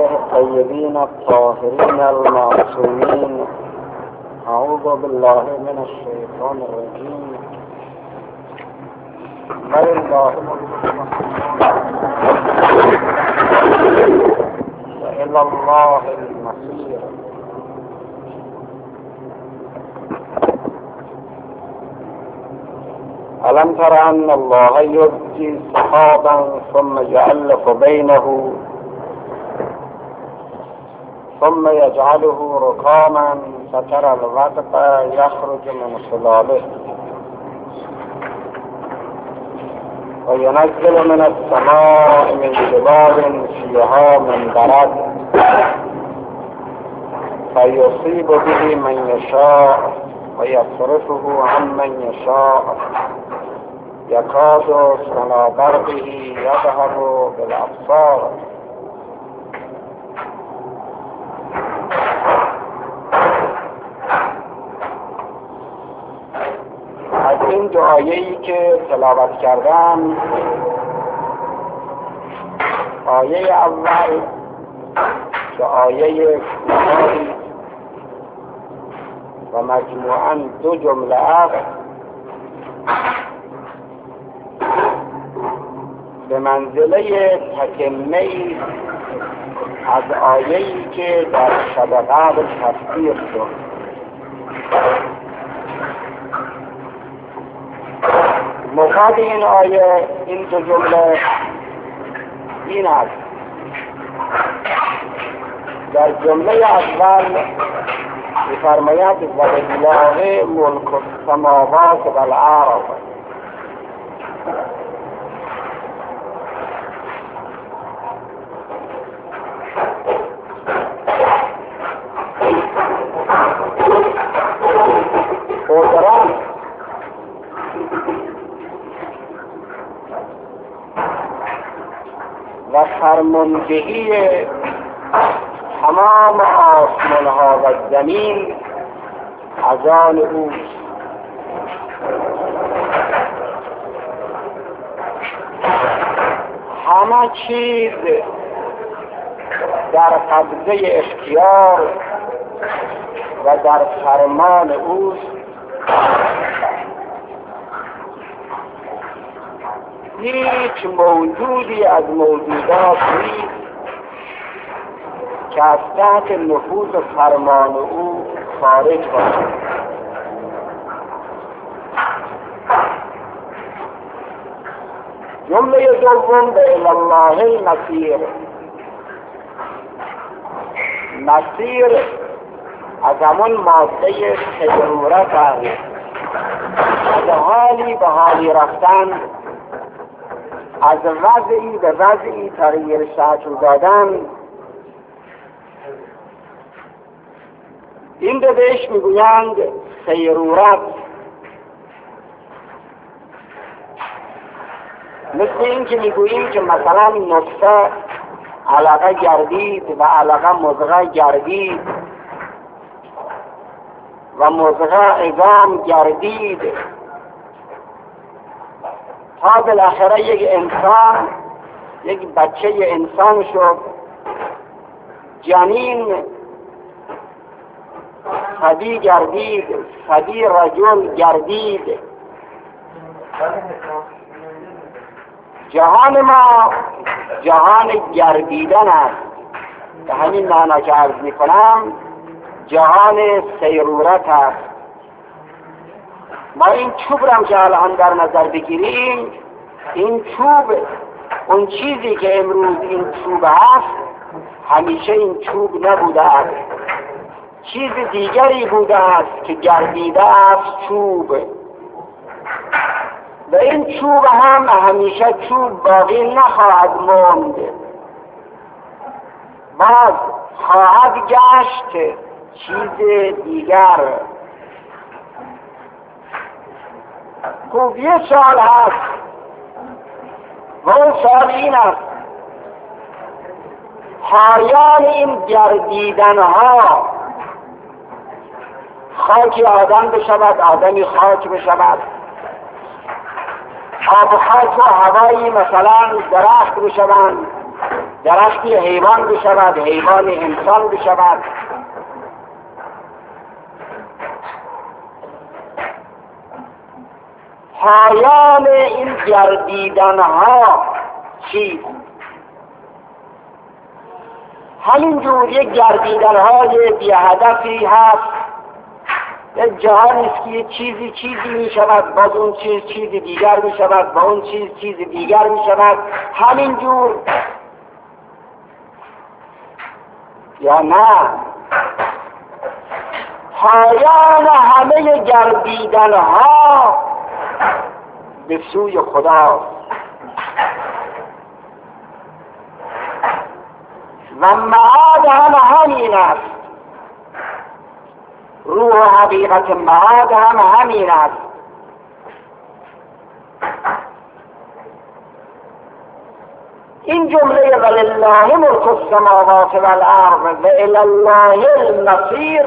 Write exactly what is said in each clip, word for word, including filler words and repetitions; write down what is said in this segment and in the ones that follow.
آله الطيبين الطاهرين المعصومين. أعوذ بالله من الشيطان الرجيم. ولله وإلى الله المصير. ألم تر أن الله يزجي سحابا ثم يؤلف بينه ثم يجعله ركاما فترى الودق يخرج من خلاله وينزل من السماء من جبال فيها من برد فيصيب به من يشاء ويصرفه عن من يشاء يكاد سنا برقه يذهب بالأبصار. از این دو آیه‌ای که تلاوت کردم، آیه اول که آیه کوتاهی و مجموعاً دو جمله است، به منزله تتمه‌ای از آیه‌ای که در شب قدر تفسیر شد. مفاد این آیه، این دو جمله این است: در جمله اول می‌فرماید ولله ملک السماوات و الارض. قدرت و فرماندهی تمام آسمان ها و زمین از آن اوست. همه چیز در قبضه اختیار و در فرمان اوست. هیچ موجودی از موجودات نیست که از تحت نفوذ فرمان او خارج باشد. جمله دوم به الی الله المصیر. مصیر از همون ماده ضرورت است، از حالی به حالی رفتن، از وضعی به وضعی تغییر شکل دادن. این به بهش میگویند سیرورت. مثل این که میگوییم که مثلا نطفه علقه گردید و علقه مضغه گردید و مضغه عظام گردید تا بالاخره یک انسان، یک بچه انسان شد، جنین صبی گردید، صبی رجل گردید. جهان ما جهان گردیدن است. به همین معنا که عرض می کنم جهان سیرورت است. ما این چوب را که الان در نظر بگیریم، این چوب، اون چیزی که امروز این چوب هست همیشه این چوب نبوده است، چیز دیگری بوده است که گردیده است چوب. و این چوب هم همیشه چوب باقی نخواهد ماند، باز خواهد گشت چیز دیگر. خوب یه سال هست و اون سال این است: پایان این گردیدن ها، خاکی آدم بشود، آدمی خاک بشود، آب و خاک و هوایی مثلا درخت بشوند، درختی حیوان بشود، حیوان انسان بشود. پایان این گردیدن ها چیست؟ همینجور یک گردیدن های بی هدفی هست. یک جهانی است که یک چیزی چیزی می شود، باز اون چیز چیز دیگر می شود، با اون چیز چیز دیگر می شود. همینجور یا نه؟ پایان همه گردیدن ها به سوی خدا و معاد هم همین است. روح و حقیقت معاد هم همین است. این جمله ولله ملک السماوات والارض و الی الله المصیر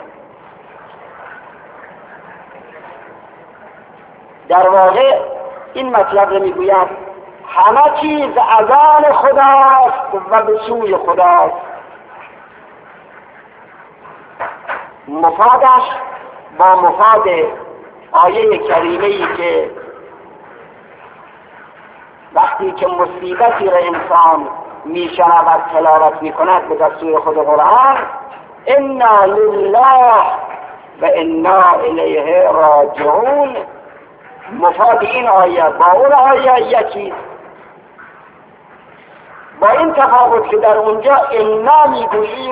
در واقع این مطلب رو میگوید همه چیز از آن خداست و به سوی خداست. مفادش با مفاد آیه کریمه‌ای که وقتی که مصیبتی را انسان میشنود تلاوت میکند به دستور خود قرآن، انا لله و انا الیه راجعون، مفاد این آیه با اون آیه یکی، با این تفاوت که در اونجا انا میگوییم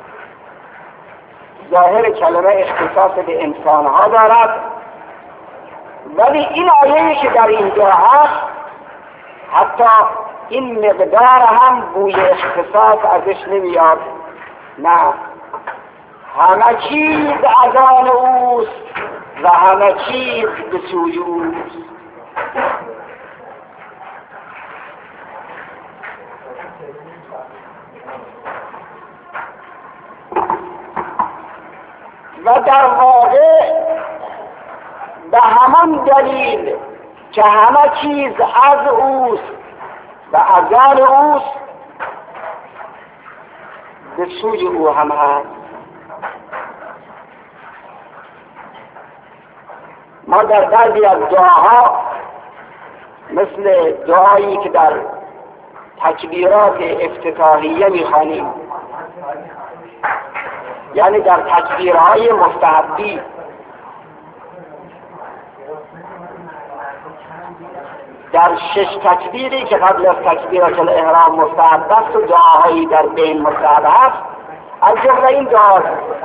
ظاهر کلمه اختصاص به انسانها دارد، ولی این آیه که در اینجا هست حتی این مقدار هم بوی اختصاص ازش نمیاد. نه، همه چیز از آن اوست و همه چیز به سوی اوست. و در واقع به همان دلیل که همه چیز از اوست و از آن اوست به سوی او هم هست. ما در بعضی از دعاها مثل دعایی که در تکبیرات افتتاحیه میخوانیم، یعنی در تکبیرهای مستحبی، در شش تکبیری که قبل از تکبیرات الاحرام مستحب است و دعاهایی در بین مستحب است، از جمله این دعا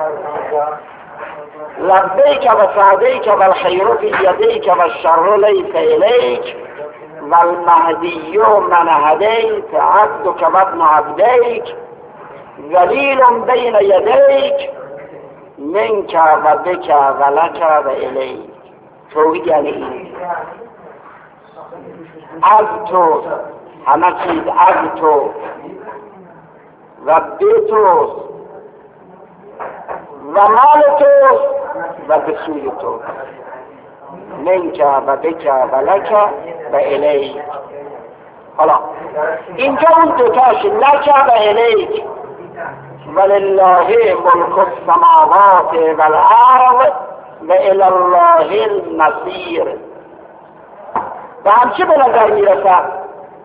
لبیک و سعدیک و الخیر فی یدیک و الشر لیس الیک و المهدی من هدیت عبدک و ابن عبدیک ذلیل بین یدیک منک و بک و لک و الیک. توحید یعنی این، از تو، همه چیز از تو و به تو و مال تو و به سوی تو، منک و بک و لک و الیک. حالا اینجا اون دوتاش لک و الیک، ولله ملک السماوات والارض و الی الله المصیر. و همچه به نظر میرسد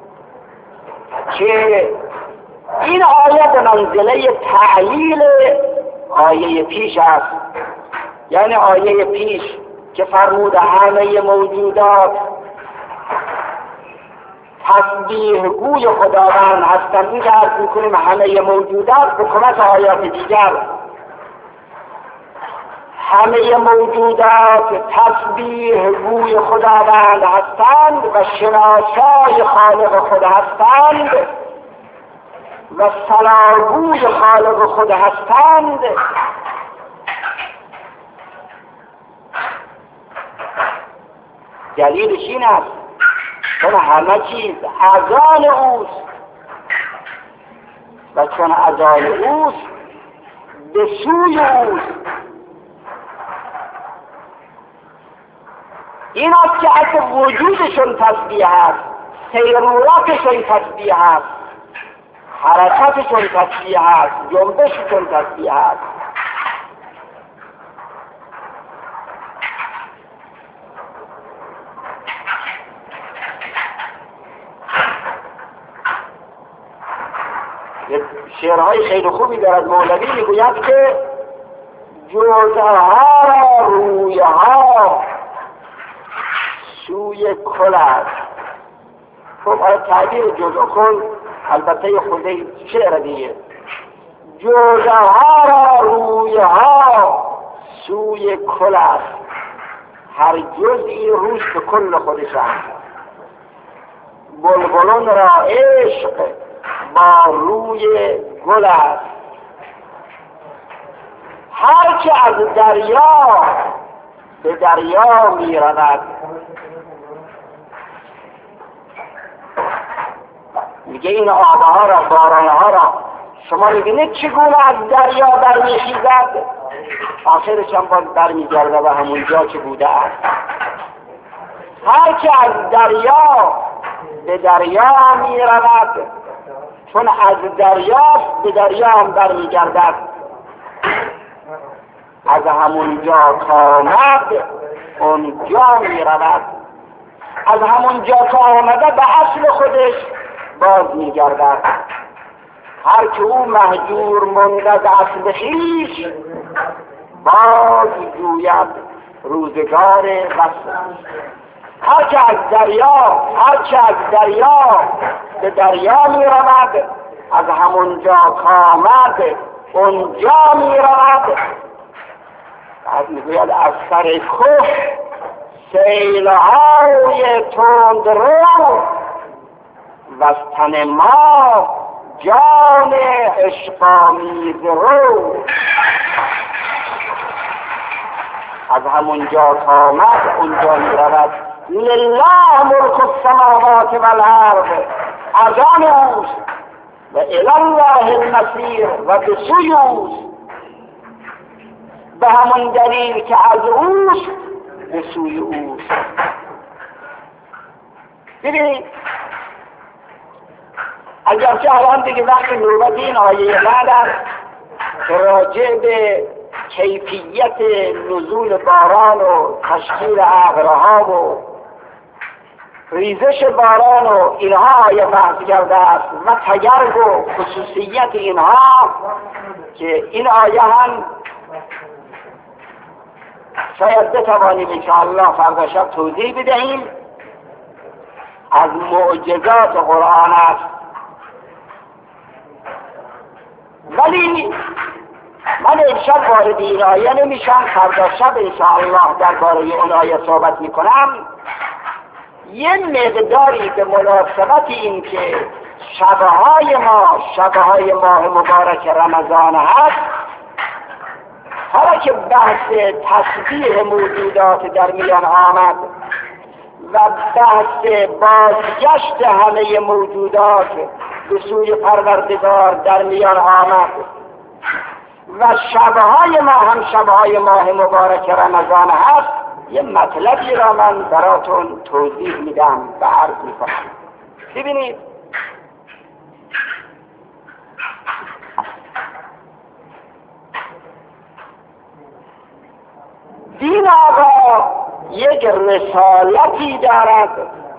که این آیه به منزله تعلیل آیه پیش است. یعنی آیه پیش که فرموده همه موجودات تسبیح گوی خداوند هستند، این که عرض میکنیم همه موجودات به کمک آیات دیگر، همه موجودات تسبیح گوی خداوند هستند و شناسای خالق خود هستند و ثناگوی خالق خود هستند. دلیلش این است چون همه چیز از آن اوست و چون از آن اوست به سوی اوست. این است که از وجودشون تسبیح است، سیرورتشون تسبیح است. حرکت چون تسبیح هست، جنبش چون تسبیح هست. شعرهای خیلی خوبی دارد مولوی، میگوید که جوزها را رویها سوی کل است. خب آیا تعبیر جزء کل البته خود شعر دیگه. جوزها را رویها سوی کل است، هر جزئی روش به کل خودش است. بلبلان را عشق با روی گل است، هر که از دریا به دریا می رود. میگه این آبها را، بارانها را شما میبینید چگونه از دریا برمیخیزد، آخرش هم باز برمیگرده و همونجا که بوده است. هر که از دریا به دریا می رود، چون از دریا به دریا هم برمیگردد. از همونجا که آمد اونجا می رود، از همونجا که آمده به اصل خودش باز می گردد. هر که او مهجور مونده از اصل خویش، باز جوید روزگار وصل. هر که از دریا هر که از دریا به دریا می رود، از همونجا که آمد اونجا می رود. بعد میگوید از سر کوه سیلهای تند رو، و از تن ما جان عشق‌آمیز رو. از همونجا که آمد اونجا می رود. لله ملک السماوات والارض، از آن اوست و الی الله المصیر، و به سوی اوست. به همون دلیل که از اوست به سوی اوست. ببینید اگرچه الان دیگه وقت نوبت این آیه بعد است که راجع به کیفیت نزول باران و تشکیل ابرها و ریزش باران و اینها آیه بحث کرده است و تگرگ و خصوصیت اینها، که این آیه هم شاید بتوانیم انشاءالله فردا شب توضیح بدهیم، از معجزات قرآن است. ولی من امشب وارد این آیه نمیشم، فردا شب انشاءالله درباره این آیه صحبت میکنم. یه مقداری به مناسبت این که شبهای ما شبهای ماه مبارک رمضان هست، حالا که بحث تسبیح موجودات در میان آمد و بحث بازگشت همه موجودات به سوی پروردگار در میان آمد و شبهای ما هم شبهای ماه مبارک رمضان هست، یه مطلبی را من براتون توضیح میدم و عرض میکنم. ببینید دین آقا یک رسالتی دارد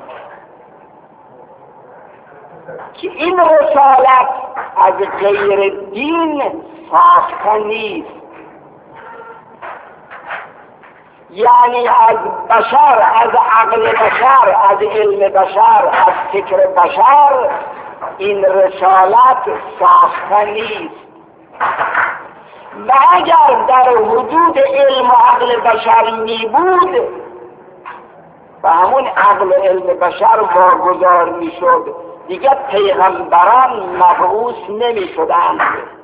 که این رسالت از غیر دین ساخته نیست، یعنی از بشر، از عقل بشر، از علم بشر، از فکر بشر این رسالت ساخته نیست. و اگر در حدود علم و عقل بشر می بود، و همون عقل و علم بشر واگذار می شد، دیگر پیغمبران مبعوث نمی شدند.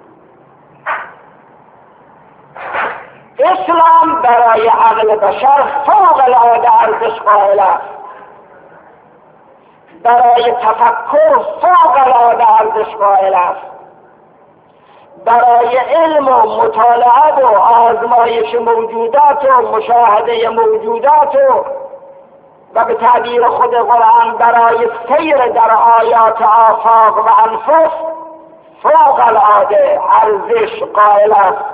اسلام برای عقل بشر فوق العاده ارزش قائل است، برای تفکر فوق العاده ارزش قائل است، برای علم و مطالعه و آزمایش موجودات و مشاهده موجودات و و به تعبیر خود قرآن برای سیر در آیات آفاق و انفس فوق العاده ارزش قائل است،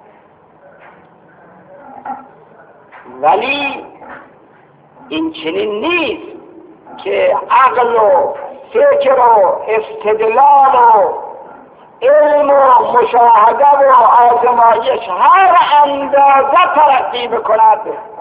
ولی این چنین نیست که عقل و فکر و استدلال و علم و مشاهده و آزمایش هر اندازه ترقی بکند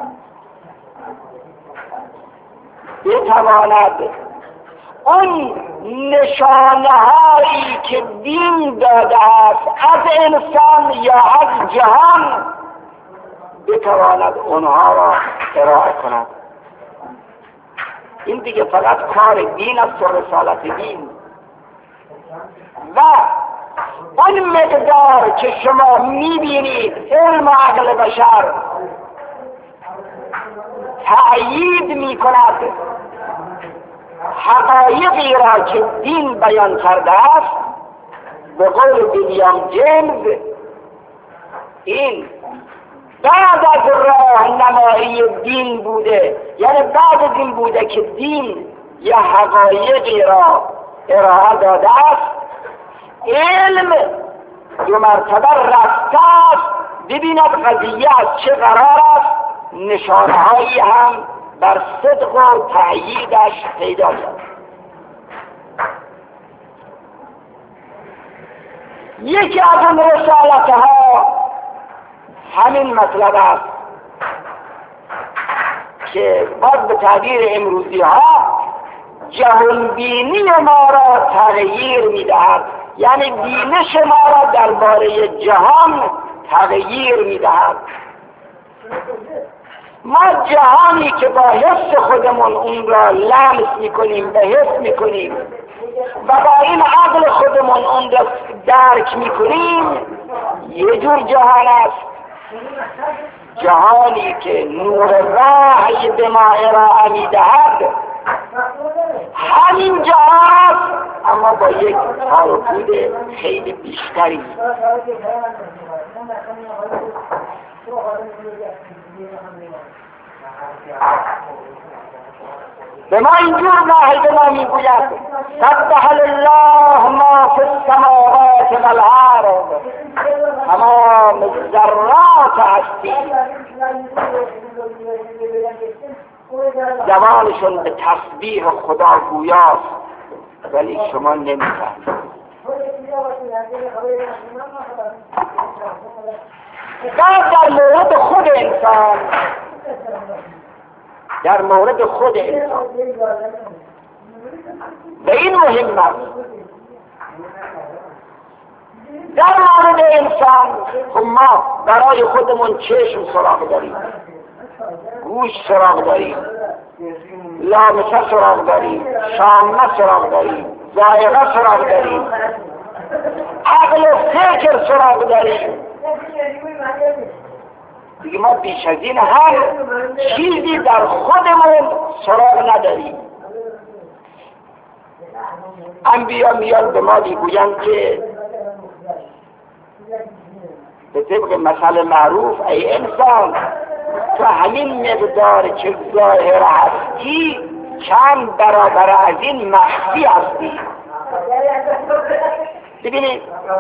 بتواند اون نشانه هایی که دین داده است از انسان یا از جهان بتواند اونها را ارائه کند. این دیگه فقط کار دین است و رسالت دین. و اون مقدار که شما میبینید علم و عقل بشر تأیید میکند حقایقی را که دین بیان کرده است، به قول ویلیام جیمز این بعد از راهنمایی دین بوده، یعنی بعد از این بوده که دین یه حقایقی را ارائه داده است، علم دو مرتبه رفته است ببیند قضیه از چه قرار است، نشانه‌هایی هم بر صدق و تأییدش پیدا شد. یکی از اون رسالتها همین مطلب است که باز به تعبیر امروزی ها جهانبینی ما را تغییر میدهد، یعنی بینش ما را درباره جهان تغییر میدهد. ما جهانی که با حس خودمون اون را لمس میکنیم، به حس میکنیم و با این عقل خودمون اون را درک میکنیم، یه جور جهان است، جهانی که نور وحی به ما ارائه میدهد همین جهان است، اما با یک تارکود خیلی بیشتری. به ما اینجور وحی به ما میگوید سبح لله ما فی السماوات والارض، تمام ذرات هستی زبانشون به تسبیح خدا گویاست، ولی شما نمیفهمید. بعد در مورد خود انسان در مورد خود انسان به این مهم است، در مورد انسان خب ما برای خودمون چشم سراغ داریم، گوش سراغ داریم، لامسه سراغ داریم، شامه سراغ داریم، ذائقه سراغ داریم، عقل و فکر سراغ داریم. دیگه ما بیش از این هم چیزی در خودمون سراغ نداریم. انبیا میان به ما میگویند که به طبق مثل معروف ای انسان تو همین مقدار که ظاهر هستی چند برابر از این مخفی هستی. ببینید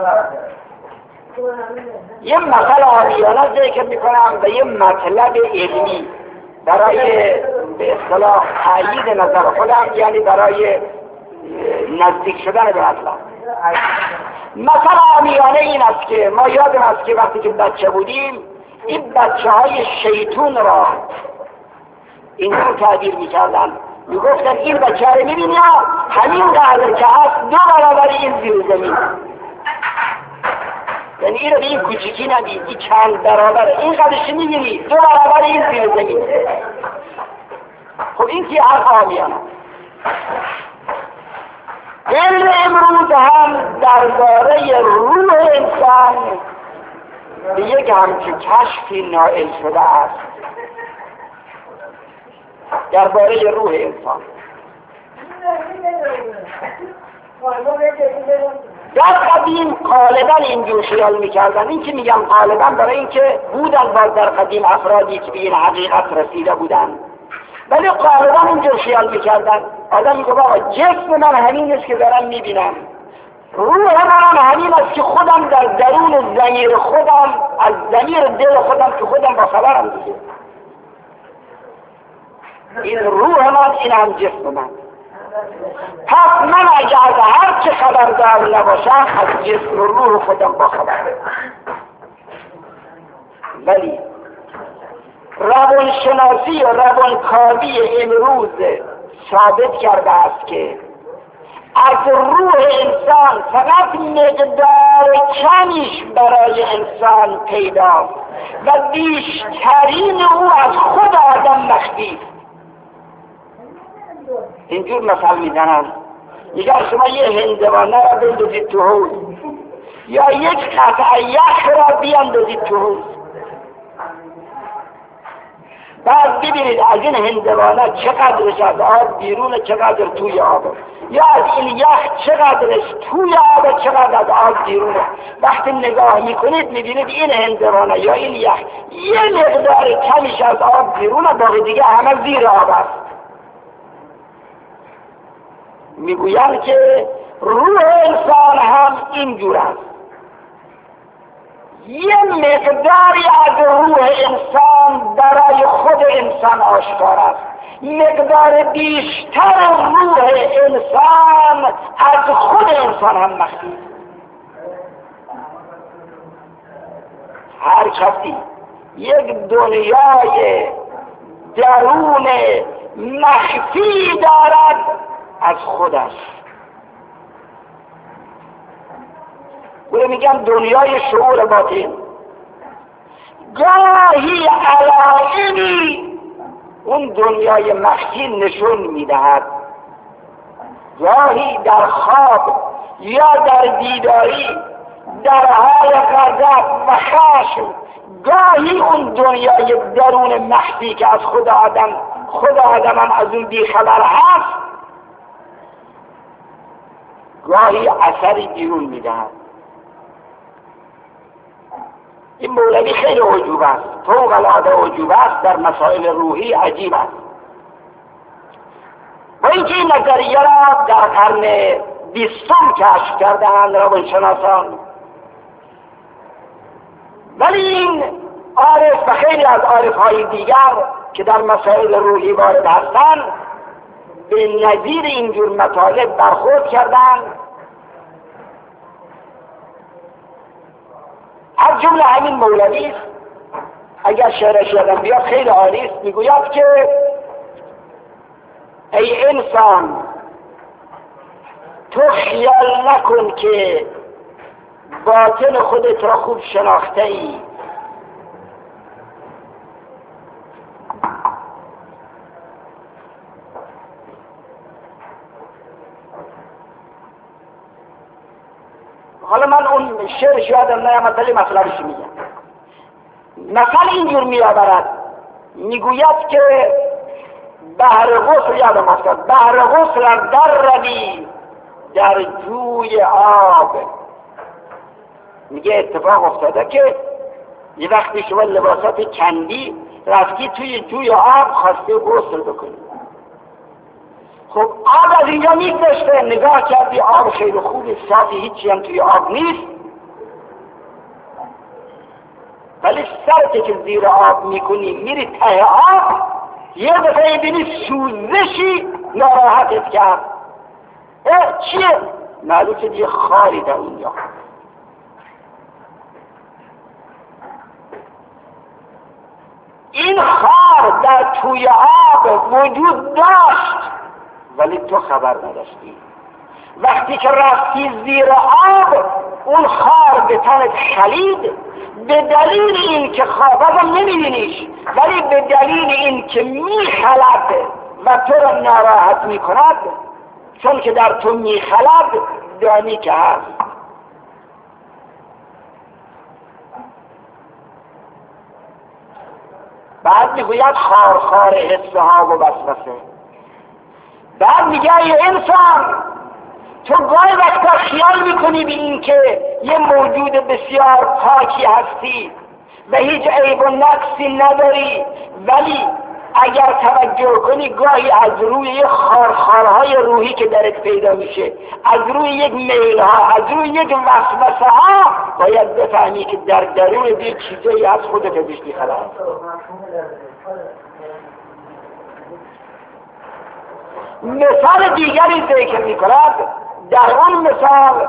یه مثل عامیانه ذکر میکنم به یه مطلب علمی برای به اصطلاح تأیید نظر خودم، یعنی برای نزدیک شدن به مطلب. مثل عامیانه این است که ما یادم است که وقتی که بچه بودیم این بچه های شیطون را اینجور تعبیر میکردن، میگفتن این بچه رو میبینی همین قدر که هست دو برابر این زیر زمین، یعنی این رو به این کوچیکی ندید، این چند برابره، این قدرش میبینی دو برابر این زیر زمین. خب این که حرف عامیانه. علم امروز هم درباره روح انسان به یک همچون کشفی نائل شده است، درباره روح انسان. در قدیم غالبا اینجور خیال میکردن، این که میگم غالبا برای اینکه بودن باز در قدیم افرادی که به این حقیقت رسیده بودن، ولی غالبا اینجور خیال میکردن. آدم میگه بابا جسم من همین است که دارم میبینم، روح من همین است که خودم در درون ضمیر خودم، از ضمیر دل خودم که خودم با خبرم دیگه. این روح من، این هم جسم من. پس من اگر از هر چه خبردار نباشم از جسم و روح خودم با خبرم. ولی روانشناسی و روانکاوی امروز ثابت کرده است که از روح انسان فقط مقدار کمیش برای انسان پیدا و بیشترین او از خود آدم مخفی است. اینجور مثال میزنم، میگن شما یه هندوانه را بندازید تو حوض یا یک قطعه یخ را بیاندازید تو حوض، بعد ببینید از این هندوانه چقدرش از آب بیرون، چقدر توی آب، یا از این یخ چقدرش توی آب، چقدر از آب بیرونه. وقتی نگاه میکنید میبینید این هندوانه یا این یخ یه مقدار کمیش از آب بیرونه، باقی دیگه همه زیر آب است. میگویند که روح انسان هم اینجور است، یه مقداری از روح انسان برای خود انسان آشکار است، مقدار بیشتر روح انسان از خود انسان هم مخفی. هر کسی یک دنیای درون مخفی دارد از خودش. او میگن دنیای شعور باطن. گاهی علائمی اون دنیای مخفی نشون میدهد، گاهی در خواب یا در بیداری در حال غضب و خشم، گاهی اون دنیای درون مخفی که از خود آدم خود آدم هم از اون بیخبر هست، گاهی اثری بیرون میدهد. این مولوی خیلی عجوب است، فوق العاده عجوب است، در مسائل روحی عجیب است. و اینکه این نظریه را در قرن بیستم کشف کردند روانشناسان، ولی این عارف و خیلی از عارف‌های دیگر که در مسائل روحی وارد هستند به نظیر اینجور مطالب برخورد کردند. از جمله همین مولوی است، اگر شعرش یادم بیاد خیلی عالی است، میگوید که ای انسان تو خیال نکن که باطن خودت را خوب شناخته ای، حالا من اون شعرش یادم نیامد ولی مطلبش میگم. مثل اینجور میآورد، میگوید که بحر غسل یادم افتاد، بحر غسل در روی در جوی آب. میگه اتفاق افتاده که یه وقتی شما لباسات کندی رفتی توی جوی آب خواستی غسل بکنی، خب آب از اینجا میگذشته، نگاه کردی آب خیلی خوبی صافی، هیچی هم توی آب نیست، ولی سرت که زیر آب میکنی میری ته آب، یه دفعه بینی سوزشی ناراحتت کرد. اه چیه؟ معلوم که یه خاری در اونجا. این خار در توی آب وجود داشت ولی تو خبر نداشتی. وقتی که رفتی زیر آب اون خار به تنت خلید، به دلیل این که خوابم نمیبینیش ولی به دلیل این که میخلد و تو را ناراحت میکند، چون که در تو میخلد دانی که هست. بعد میگوید خار خار حسه ها و وسوسه. بعد میگه ای انسان تو گاهی وقتا خیال میکنی به این که یه موجود بسیار پاکی هستی و هیچ عیب و نقصی نداری، ولی اگر توجه کنی گاهی از روی یک خارخارهای روحی که درت پیدا میشه، از روی یک میل ها، از روی یک وسوسه ها باید بفهمی که در درون یه چیزایی از خودت ازش بی‌خبر. مثال دیگری ذکر میکند، در اون مثال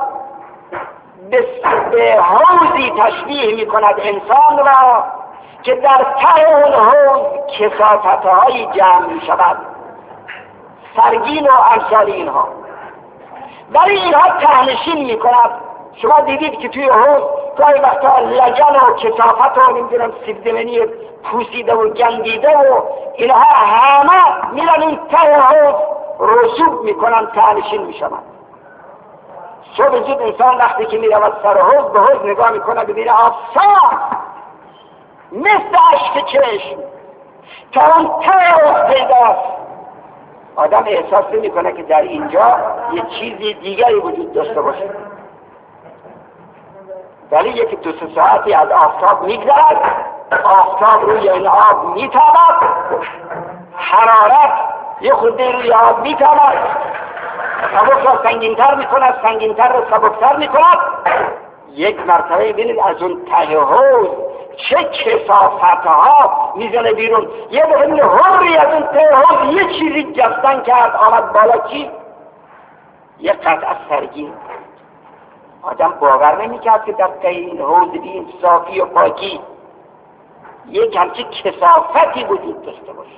به حوضی تشبیه میکند انسان را که در ته اون حوض کثافت‌های جمع میشود، سرگین و امثال اینها، ولی اینها تهنشین میکند. شما دیدید که توی حوض گاهی وقتا لجن و کثافت و نمیدونم سیبزمینی پوسیده و گندیده و اینها همه میرن این ته حوض رسوب میکنن، تهنشین میشوند. صبح زود انسان وقتی که میرود سر حوض به حوض نگاه میکنه، ببینه آب صاف مثل اشک چشم تا اون ته حوض پیداست. آدم احساس نمیکنه که در اینجا یه چیزی دیگری وجود داشته باشه، ولی یکی دو سه ساعتی از آفتاب میگذرد، آفتاب روی این آب میتابد، حرارت یه خورده روی آب میتابد، سبک را سنگینتر میکند، سنگینتر را سبکتر میکند. یک مرتبه ببینید از اون ته حوض چه کثافتها میزنه بیرون. یه ببینید هری از اون ته حوض یه چیزی جستن کرد آمد بالا، چی؟ یه قطعه سرگین. آدم باور نمیکرد که در ته این حوض بی این صافی و پاکی یک همچه کثافتی وجود داشته باشه.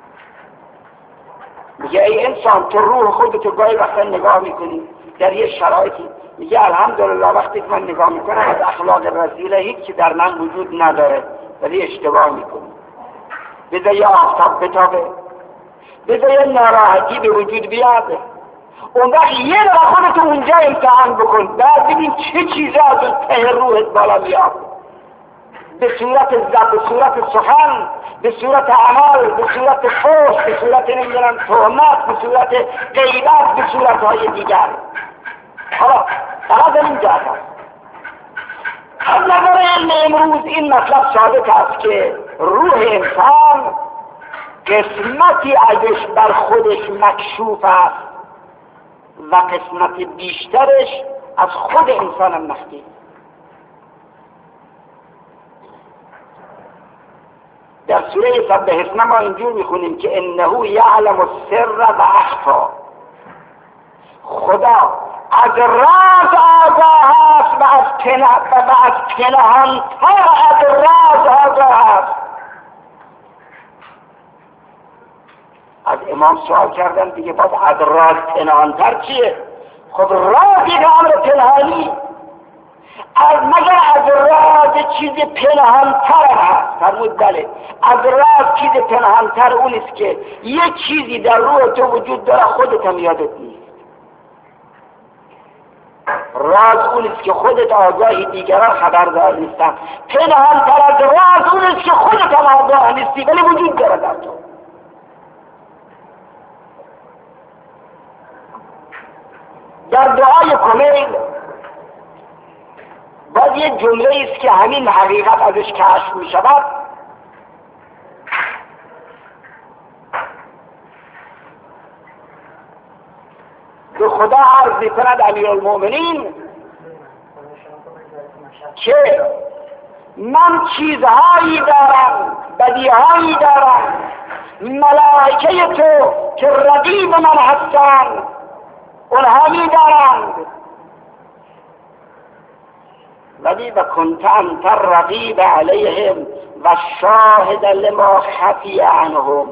میگه ای انسان، تو روح خودتو گاهی وقتا نگاه میکنی در یه شرایطی، میگه الحمدلله وقتی که من نگاه میکنم از اخلاق رذیله هیچی در من وجود نداره، ولی اشتباه میکنی. بذار یه آفتاب بتابه، بذار یه ناراحتی به وجود بیاد، اون وقت یه دفعه خودتو اونجا امتحان بکن، بعد ببین چه چیزی از اون ته روحت بالا میاد، به صورت زد، به صورت سخن، به صورت عمل، به صورت فحش، به صورت نمیدونم تهمت، به صورت غیبت، به صورتهای دیگر. حالا فقط این جهت است. از نظر علم امروز این مطلب ثابت است که روح انسان قسمتی ازش بر خودش مکشوف است و قسمت بیشترش از خود انسان مخفی. در سوره سبح اسم ما اینجور میخونیم که انه یعلم السر و اخفی، خدا از راز آگاه است و از پنهانتر از راز آگاه است. از امام سوال کردن دیگه، باز از راز پنهانتر چیه؟ خب راز یک امر پنهانی، از مگر از راز چیز پنهانتر هست؟ فرمود بله، از راز چیز پنهانتر اون است که یه چیزی در روح تو وجود داره خودت هم یادت نیست. راز اون است که خودت آگاهی، دیگران خبردار نیستن. پنهانتر از راز اون است که خودت هم آگاه نیستی ولی وجود داره در تو. در دعای کمیل باز یک جمله است که همین حقیقت ازش کشف می شود. به خدا عرض می کند امیرالمؤمنین که من چیزهایی دارم، بدیهایی دارم، ملائکه تو که رقیب من هستند اونها می دارند، ولی و کنت انت الرقیب علیهم و شاهد لما خفی عنهم.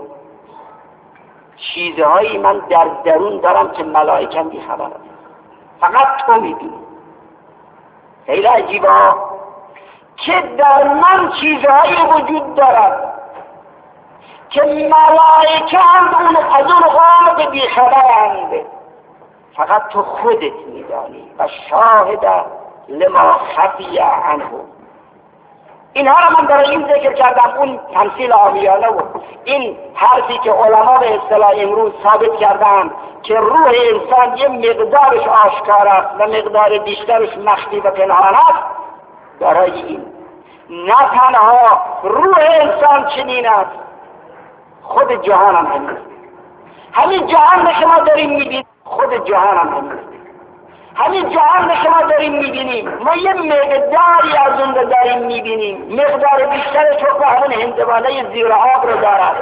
چیزهایی من در درون دارم که ملائکه بی خبر است، فقط تو میدونی. خیلی عجیبه که در من چیزهایی وجود دارد که ملائکه هم از اون قامت بی خبرند، فقط تو خودت میدانی. و شاهد لما خفی عنه. اینها را من برای این ذکر کردم، اون تمثیل عامیانه و این حرفی که علما به اصطلاح امروز ثابت کردن که روح انسان یه مقدارش آشکار است و مقدار بیشترش مخفی و پنهان است. برای این نه تنها روح انسان چنین است، خود جهان هم همین است. همین جهان که شما داریم میبینید خود جهان هم همین است. همین جهان که شما داریم میبینیم ما یه مقداری از اون رو داریم میبینیم، مقدار بیشتر چون همون هندوانه زیر آب رو دارد.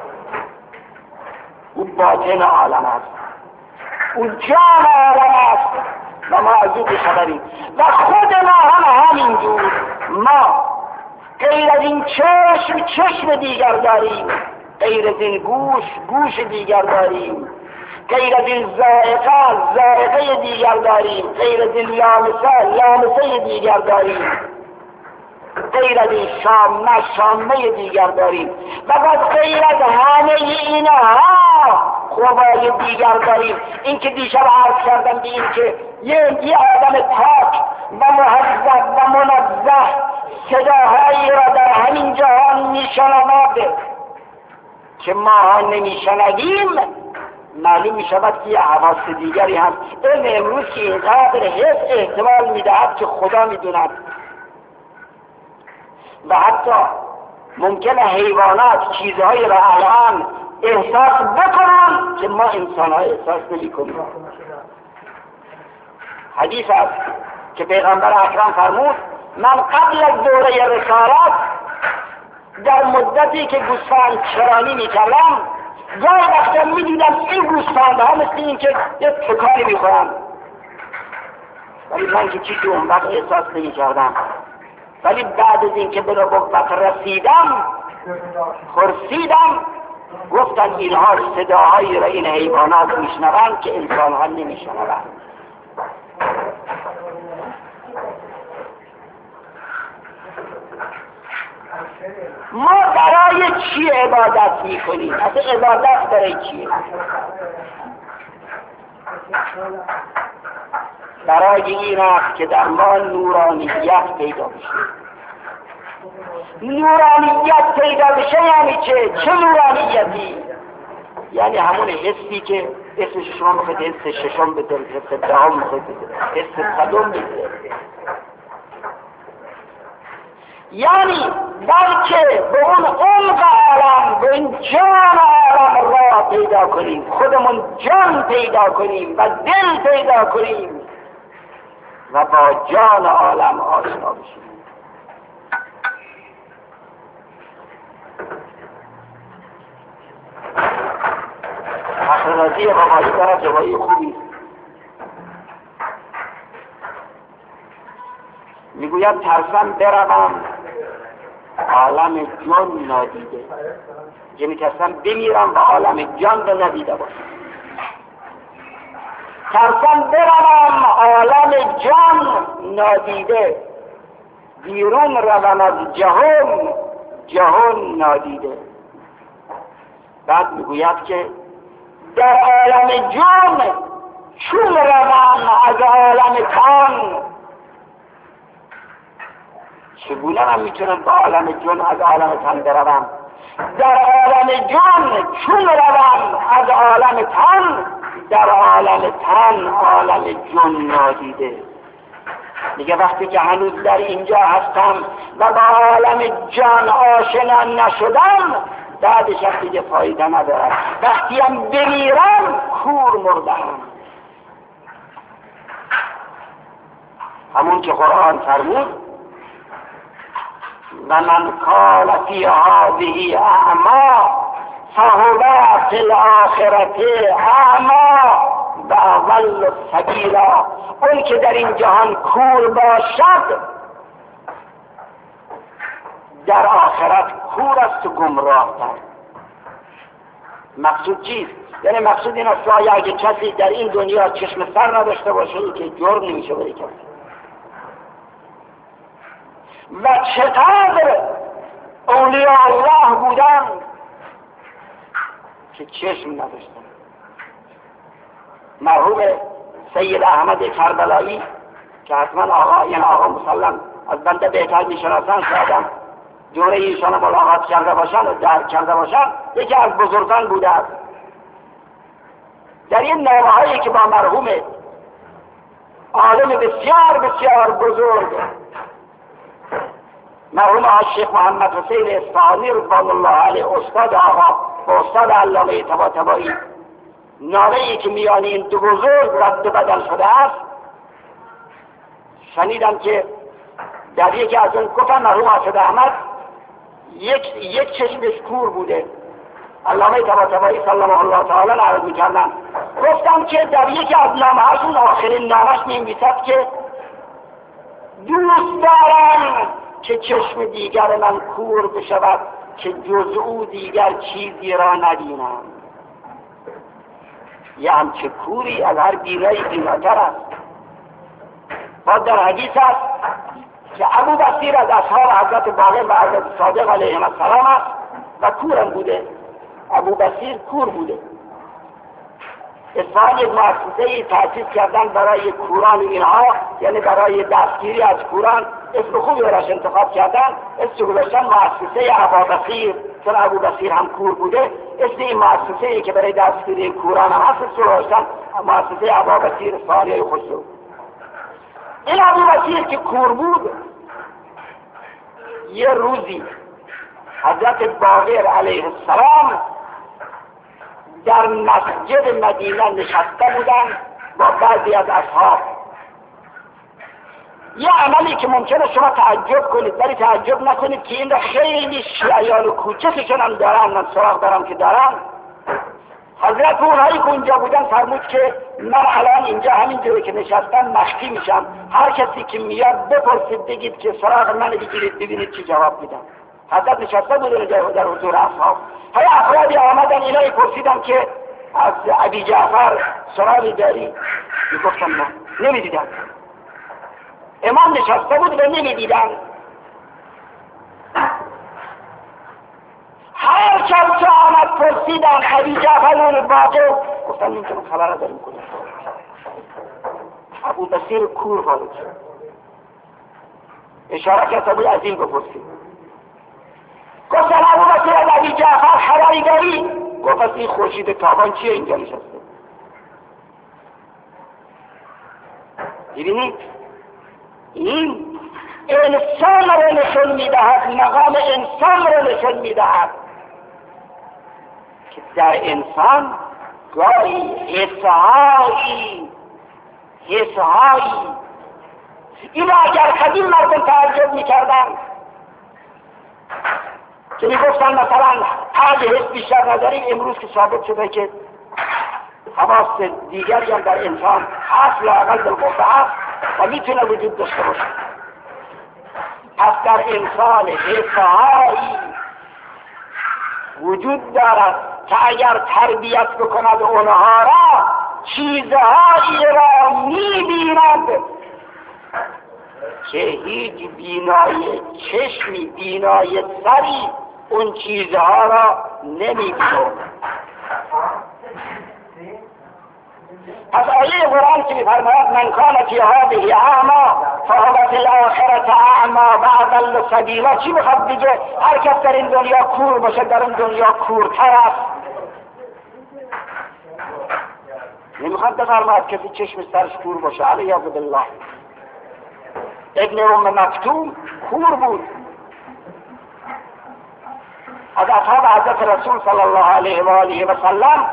او باطن عالم است، اون جان عالم است و ما از او بخبریم. و خود ما هم همینجور، ما غیر از این چشم چشم دیگر داریم، غیر از این گوش گوش دیگر داریم، غیر از این ذائقه ذائقه دیگر داریم، غیر از این لامسه لامسه دیگر داریم، غیر از این شامه شامه دیگر داریم و بعد غیر از همه اینها خوبای دیگر داریم. این که دیشب عرض کردم به این که یه, یه آدم پاک و مهذب و منزه صداهایی را در همین جهان میشنود که ما نمیشنویم، معلوم میشود که یه حواس دیگری هم علم امروز که اینقدر حس احتمال میدهد که خدا میدوند و حتی ممکنه حیوانات چیزهایی را الان احساس بکنن که ما انسان ها احساس نمی کنیم. حدیث است که پیغمبر اکرم فرمود من قبل از دوره رسالت در مدتی که گوسفند چرانی می کردم گاهی وقتا می دیدم این گوسفند ها مثل این که یه تکانی می خورن، ولی من که چیزی اون وقت احساس نمی کردم. ولی بعد از این که به نبوت رسیدم خرسیدم گفتن اینها صداهایی را این حیوانات میشنوند که انسان ها نمیشنوند. ما برای چی عبادت میکنیم؟ اصلا عبادت برای چیه؟ برای این است که در ما نورانیت پیدا بشه. نورانیت پیدا بشه یعنی چه؟ چه نورانیتی؟ یعنی همون حسی که اسمش شما میخواید حس ششم بذارید، حس دهم میخواید بذارید، حس صدم بذارید، یعنی بلکه به اون عمق عالم، به این جان عالم را پیدا کنیم، خودمون جان پیدا کنیم و دل پیدا کنیم و با جان عالم آشنا بشیم. فخررازی بابایی دارد روایی خوبی میگوید ترسم بروم عالم جان نادیده، یعنی ترسم بمیرم و عالم جان رو ندیده باشم. ترسم بروم عالم جان نادیده، بیرون روم از جهان جهان نادیده. بعد میگوید که در عالم جان چون روم از عالم تن، چگونه من میتونم با عالم جان از عالم تن بروم؟ در عالم جان چون روم از عالم تن، در عالم تن عالم جان نادیده. میگه وقتی که هنوز در اینجا هستم و با عالم جان آشنا نشدم بعدش هم دیگه فایده ندارد. وقتی هم بمیرم کور مردم. همون که قرآن فرمود و من قال فی هذه اعمی فهو فی الاخرة اعمی و اضل سبیلا. اون که در این جهان کور باشد در آخرت کور است و گمراه تر. مقصود چیست؟ یعنی مقصود این است که اگه کسی در این دنیا چشم سر نداشته باشه که جرم نمیشه برای کسی. و چقدر اولیاء الله بودن که چشم نداشتن. مرحوم سید احمد کربلایی که حتما آقا یعنی آقا مسلم از بنده بهتر میشناسن، شایدم دوره ایشان ملاقات کرده باشن و درک کرده باشن، یکی از بزرگان بوده است. در این نامه هایی که با مرحوم عالم بسیار بسیار بزرگ مرحوم شیخ محمد حسین اصفهانی رضوان الله علیه استاد آقا با استاد علامه طباطبایی نامه‌ای که میان این دو بزرگ رد و بدل شده است، شنیدم که در یکی از اون گفتن مرحوم اسد احمد یک یک چشمش کور بوده. علامه طباطبایی سلمه الله تعالی عرض می‌کردن، گفتم که در یکی از نامه‌هاشون آخرین نامش می‌نویسد که دوست دارم که چشم دیگر من کور بشود که جز او دیگر چیزی را نبینم. یه همچه کوری از هر بینایی بیناتر است. با در حدیث است که ابو بصیر از اصحاب حضرت باقر و حضرت صادق علیهم السلام است و کورم بوده. ابو بصیر کور بوده. اصفهان یک مؤسسه‌ای تأسیس کردن برای کوران اینها، یعنی برای دستگیری از کوران. اسم خوبی براش انتخاب کردن، اسم گذاشتن مؤسسه ابو بصیر، چون ابو بصیر هم کور بوده. اسم این مؤسسه‌ای که برای دستگیری کوران هم هست اسم گذاشتن مؤسسه ابو بصیر ثانیه خسرو. این ابو بصیر که کور بود، یه روزی حضرت باقر علیه السلام در مسجد مدینه نشسته بودن با بعضی از اصحاب. یه عملی که ممکنه شما تعجب کنید ولی تعجب نکنید که این را خیلی شیعیان و کوچکشون هم دارن، من سراغ دارم که دارن. حضرت اونهایی که اونجا بودن فرمود که من الان اینجا همین جوری که نشستم مخفی میشم، هر کسی که میاد بپرسید بگید که سراغ من بگیرید ببینید چی جواب میدم. حضرت نشسته بودن در حضور اصحاب. های افرادی آمدن اینایی پرسیدن که از ابی جعفر سراغی داری؟ میگفتن نه، نمیدیدن. امام نشسته بود و نمیدیدن. هر کس که آمد پرسیدن ابی جعفر اون باقر، گفتن این که من خبر نداریم کنیم. ابو بصیر کور وارد شد، اشاره کرد ابو از این بپرسید. گفتن ابو بصیر از ابی جعفر خبری داری؟ گفت از این خورشید تابان چیه اینجا نشسته؟ ببینید این انسان رو نشون میدهد، مقام انسان رو نشون میدهد که در انسان گاهی حسهایی حسهایی این اگر قدیم مردم تعجب میکردن که میگفتن مثلا هر حس بیشتر نداریم، امروز که ثابت شده که حواس دیگری هم در انسان هست لااقل بالقوه هست و میتونه وجود داشته باشه. پس در انسان حسهایی وجود دارد که اگر تربیت بکند اونها را چیزهایی را میبیند که هیچ بینای چشمی بینای سری اون چیزها را نمیبیند. پس آیه قرآن که می‌فرماید من کان فی هذه اعمی فهو فی الاخرة اعمی بعد السبیلا، چی میخواد بگه؟ هر کس در این دنیا کور باشه در اون دنیا کورتر است. نمیخواد بفرماید کسی چشم سرش کور باشه، علیه بالله. ابن ام مکتوم کور بود، از اصحاب حضرت رسول صلی الله علیه و آله و سلم.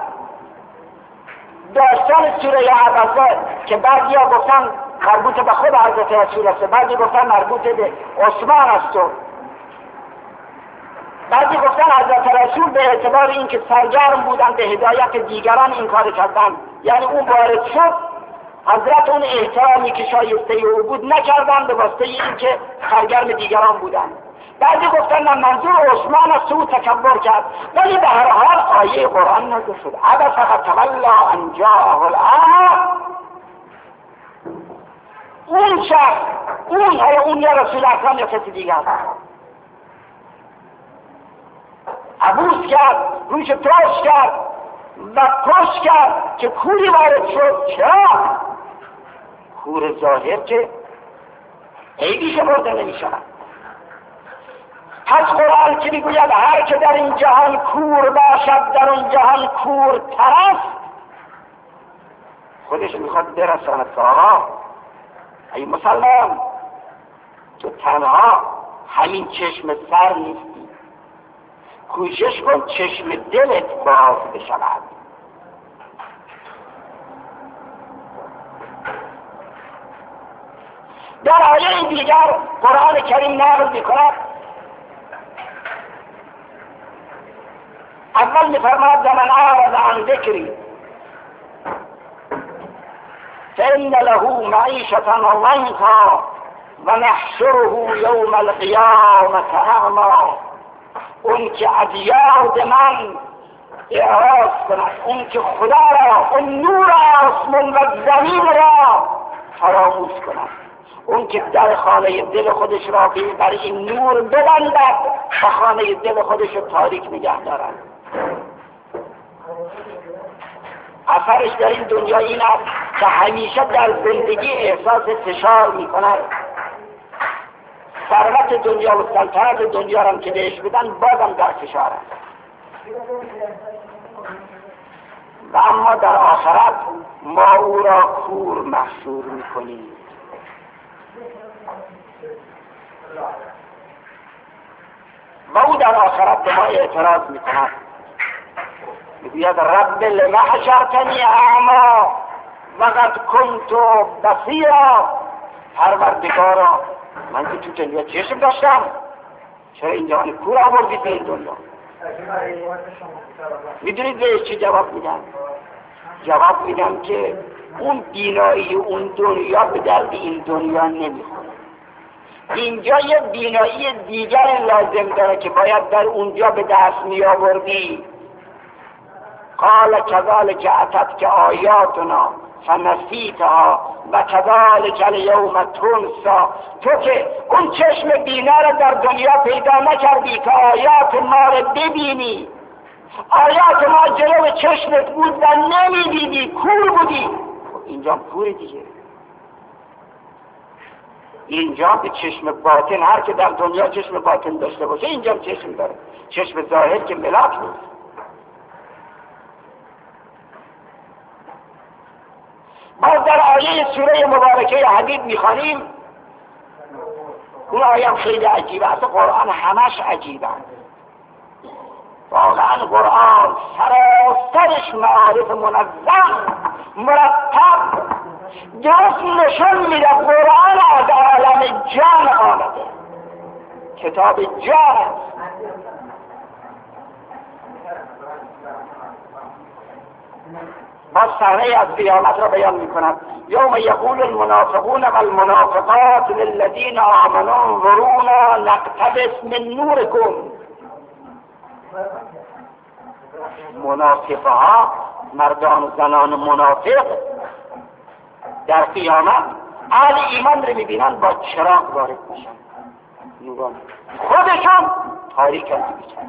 داستان سوره عبسه که بعضی ها گفتن مربوط به خود حضرت رسول است، بعضی گفتن مربوط به عثمان است، بعضی گفتن حضرت رسول به اعتبار اینکه سرگرم بودن به هدایت دیگران این کار کردن، یعنی اون وارد شد حضرت اون احترامی که شایسته او بود نکردن به واسطه اینکه سرگرم دیگران بودن. بعضی گفتن من منظور عثمان است او تکبر کرد، ولی به هر حال آیه قرآن نازل شد عبس فتولی ان جاءه الاعمی. اون شخص اون های اون یا رسول اکرم یا کسی دیگر عبوس کرد، روش ترش کرد و پشت کرد که کوری وارد شد. چرا؟ کور ظاهر که عیبی که برده نمی شود. پس قرآن که میگوید هر که در این جهان کور باشد در اون جهان کور تر است، خودش میخواد برساند سراغ. ای مسلمان، تو تنها همین چشم سر نیستی، کوشش کن چشم دلت باز بشود. در آیه دیگر قرآن کریم نقل می‌کند، اول می‌فرماید من اعرض عن ذکری فإن له معیشة ضنکا و نحشره یوم القیامة اعمی. اون که از یاد من اعراض کند، اون که خدا را، اون نور آسمان و زمین را فراموش کند، اون که در خانه دل خودش را برای این نور ببندد و خانه دل خودش را تاریک نگه دارد. اثرش در این دنیا این است که همیشه در زندگی احساس فشار می کند. ثروت دنیا و سلطنت دنیا را که بهش بدن بازم در فشار است. و اما در آخرت ما او را کور محصور می کنیم. و او در آخرت به ما اعتراض می کند، میگوید رب لما حشرتنی اعمی وقد کنت بصیرا. پروردگارا من که تو دنیا چشم داشتم، چرا اینجا من کور آوردید به این دنیا؟ میدونید بهش چی جواب میدم؟ جواب میدم که اون بینایی اون دنیا به درد این دنیا نمیخوره. اینجا یه بینایی دیگر لازم داره که باید در اونجا به دست می آوردی. قال كذلك اتتك آیاتنا فنسیتها و كذلك اليوم تنسى. تو که اون چشم بینا را در دنیا پیدا نکردی که آیات ما را ببینی، آیات ما جلو چشمت بود و نمیدیدی، کور بودی. اینجا کوری دیگه. اینجا به چشم باطن، هر که در دنیا چشم باطن داشته باشه اینجا چشم داره، چشم ظاهر که ملاک نیست. باز در آیه سوره مبارکه حدید میخوانیم، اون آیه خیلی عجیبه است. قرآن همش عجیبه است واقعا. قرآن سراسرش معارف منظم مرتب درست نشون میده قرآن از عالم جان آمده، کتاب جان است. باز صحنه از قیامت را بیان میکند. یوم یقول المنافقون والمنافقات للذین آمنوا انظرونا نقتبس من نورکم. منافقها، مردان و زنان منافق در قیامت اهل ایمان رو میبینن با چراغ وارد میشن، نوران خودشان تاریک هستی میشن.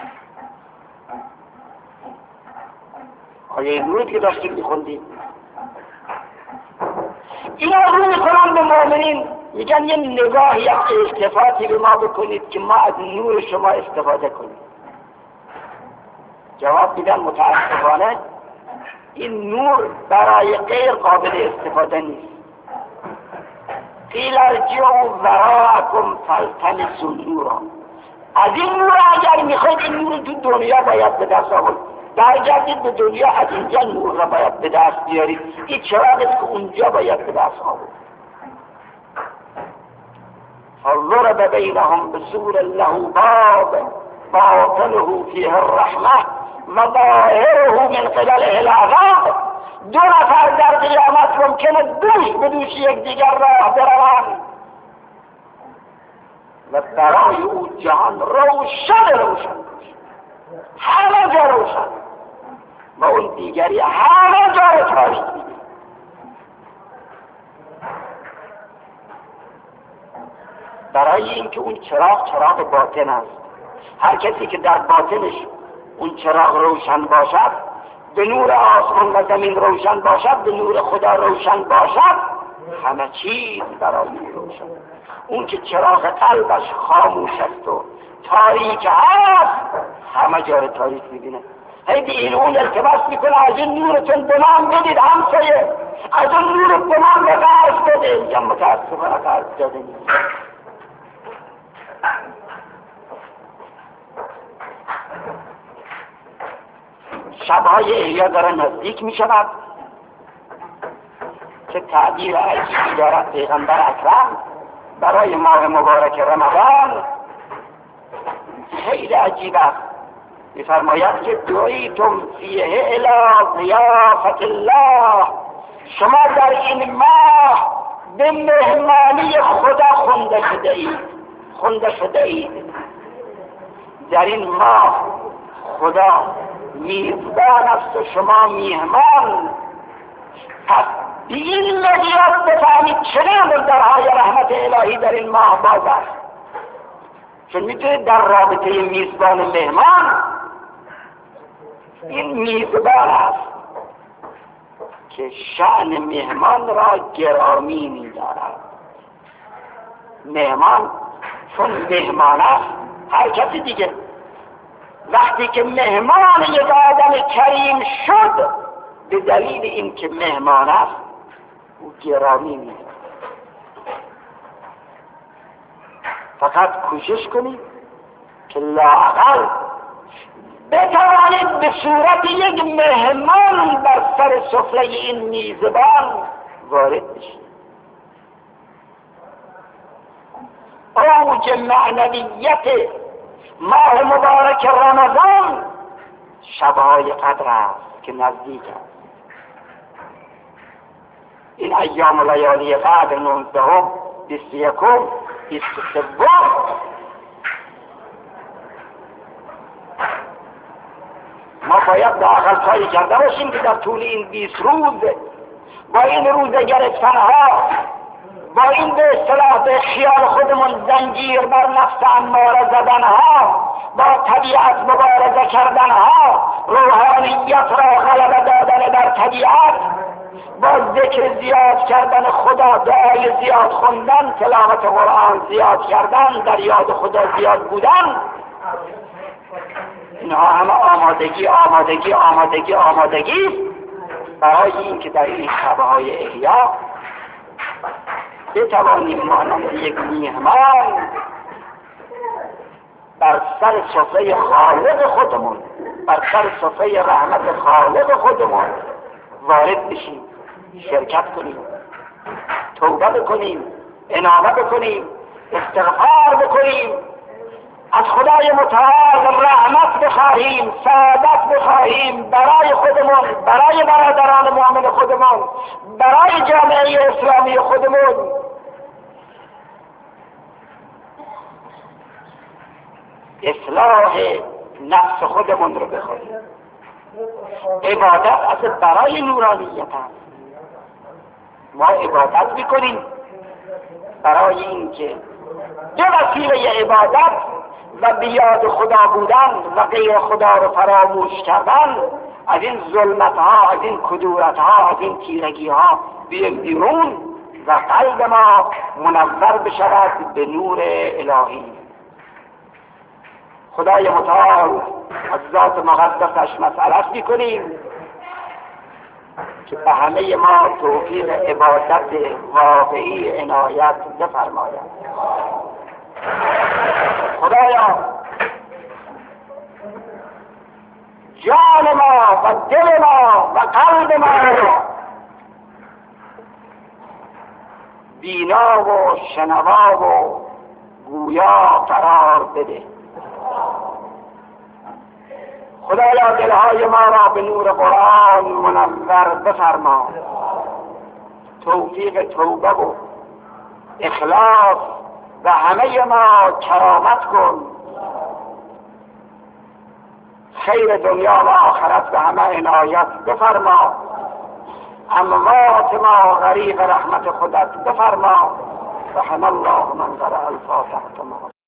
آیه نور که داشتیم میخوندیم اینا رو میکنن به مؤمنین، میگن یه نگاهی از التفاتی به ما بکنید که ما از نور شما استفاده کنیم. جواب میدن متاسفانه این نور برای غیر قابل استفاده نیست. قیل ارجعوا وراءکم فالتمسوا نورا. از این نور اگر میخواید این نور تو دنیا باید به دست آورد، برگردید به دنیا، از اینجا نور را باید به دست بیارید. این چراغ است که اونجا باید به دست آورد. فضرب بینهم بسور له باب باطنه فیه الرحمه و ظاهره من قبله العذاب. دو نفر در قیامت ممکنه دوش به دوش یک دیگر راه بروند و برای او جهان روشن روشن همه جا روشن و اون دیگری همه جا رو تاریک میده. برای اینکه اون چراغ چراغ باطن است. هر کسی که در باطنش اون چراغ روشن باشد، به نور آسمان و زمین روشن باشد، به نور خدا روشن باشد، همه چیز برای او روشن. اون که چراغ قلبش خاموش است و تاریک هست، همه جا رو تاریک میبینه. هی به این اون التماس میکنه از این نورتون به من بدید همسایه، از اون نور به من به قرض بده. اینجا متاسفانه قرض داده نیست. شبهای احیا داره نزدیک می شود که تعبیر عجیبی دارد پیغمبر اکرم برای ماه مبارک رمضان. خیلی عجیب است. می‌فرماید که دعیتم فیه الی ضیافت الله، شما در این ماه به مهمانی خدا خونده شده اید. خونده شده اید در این ماه خدا میزبان است و شما میهمان. پس به این مقیاس بفهمید چقدر درهای رحمت الهی در این ماه باز است. چون میتونید در رابطه میزبان و مهمان، این میزبان است که شأن مهمان را گرامی می‌دارد. مهمان چون مهمان است، هر کسی دیگه وقتی که مهمان یک آدم کریم شد، به دلیل این که مهمان است او گرامی می‌دارد. فقط کوشش کنید که لااقل بتوانید به صورت یک مهمان بر سر سفره این میزبان وارد بشید. اوج معنویت ماه مبارک رمضان شبهای قدر است که نزدیک است. این ایام و لیالی قدر نوزدهم، بیست و یکم، بیست و سوم ما باید داخل کاری کرده باشیم که در طول این بیست روز با این روزه گرفتنها، با این به اصطلاح به خیال خودمون زنجیر بر نفس اماره زدنها، با طبیعت مبارزه کردنها، روحانیت را غلبه دادن بر طبیعت، با ذکر زیاد کردن خدا، دعای زیاد خوندن، تلاوت قرآن زیاد کردن، در یاد خدا زیاد بودن، اینها همه آمادگی آمادگی آمادگی آمادگی برای این که در این شبهای احیا بتوانیم مانند یک میهمان بر سر سفره خالق خودمون، بر سر سفره رحمت خالق خودمون وارد بشیم، شرکت کنیم، توبه بکنیم، انابه بکنیم، استغفار بکنیم، از خدای متعال رحمت بخواهیم، سعادت بخواهیم برای خودمون، برای برادران مؤمن خودمون، برای جامعه اسلامی خودمون. اصلاح نفس خودمون رو بخواهیم. عبادت اصلا برای نورانیت هست. ما عبادت میکنیم برای اینکه دو وسیله عبادت و بیاد خدا بودن و غیر خدا رو فراموش کردن از این ظلمت ها، از این کدورت ها، از این تیرگی ها بیایم بیرون و قلب ما منور بشود به نور الهی. خدای متعال از ذات مقدسش مسئلت میکنیم که به همه ما توفیق عبادت واقعی عنایت بفرماید. خدایا جان ما و دل ما و قلب ما بینا و شنوا و گویا قرار بده. خدایا دلهای ما را به نور قرآن منور بفرما، توفیق توبه و اخلاص و همه ما کرامت کن، خیر دنیا و آخرت به همه عنایت بفرما، اموات ما غریق رحمت خودت بفرما. رحم الله من قرأ الفاتحة.